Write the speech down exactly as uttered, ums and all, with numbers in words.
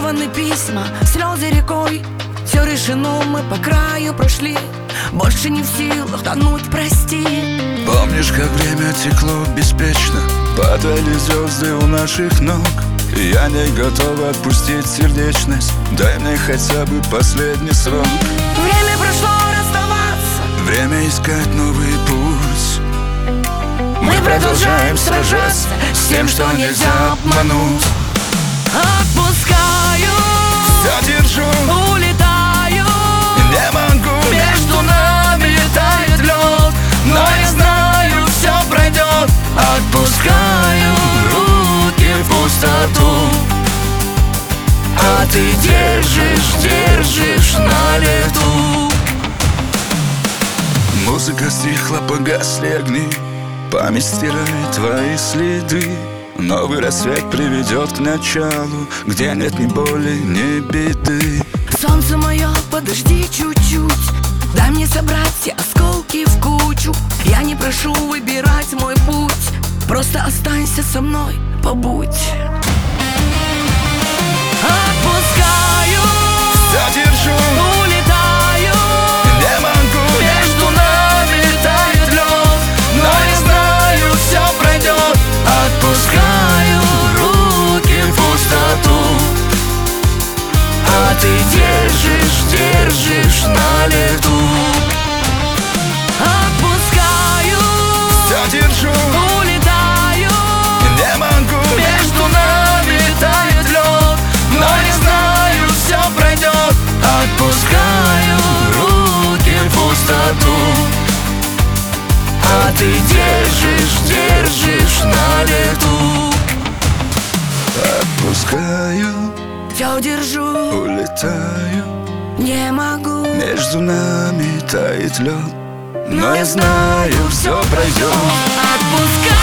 Адресованы письма, слезы рекой. Все решено, мы по краю прошли. Больше не в силах тонуть, прости. Помнишь, как время текло беспечно? Падали звезды у наших ног. И я не готов отпустить сердечность. Дай мне хотя бы последний срок. Время прошло расставаться, время искать новый путь. Мы продолжаем сражаться с тем, что нельзя обмануть. Отпускаю, все держу, улетаю, не могу. между нами тает лед, но я знаю, все пройдет. Отпускаю руки в пустоту, а ты держишь, держишь на лету. Музыка стихла, погасли огни. Память стирает твои следы. Новый рассвет приведет к началу, где нет ни боли, ни беды. Солнце мое, подожди чуть-чуть, дай мне собрать все осколки в кучу. Я не прошу выбирать мой путь, просто останься со мной, побудь. Отпускаю, все держу, улетаю, не могу. между нами тает лед, но я знаю, все пройдет. Отпускаю руки в пустоту, а ты держишь, держишь на лету. Отпускаю, Все держу, улетаю, не могу. между нами тает лед, но я знаю, все пройдет. Отпускаю руки в пустоту, а ты держишь, держишь на лету. Отпускаю, Все держу, улетаю. не могу, Между нами тает лед, но я знаю, все пройдет. отпускаю.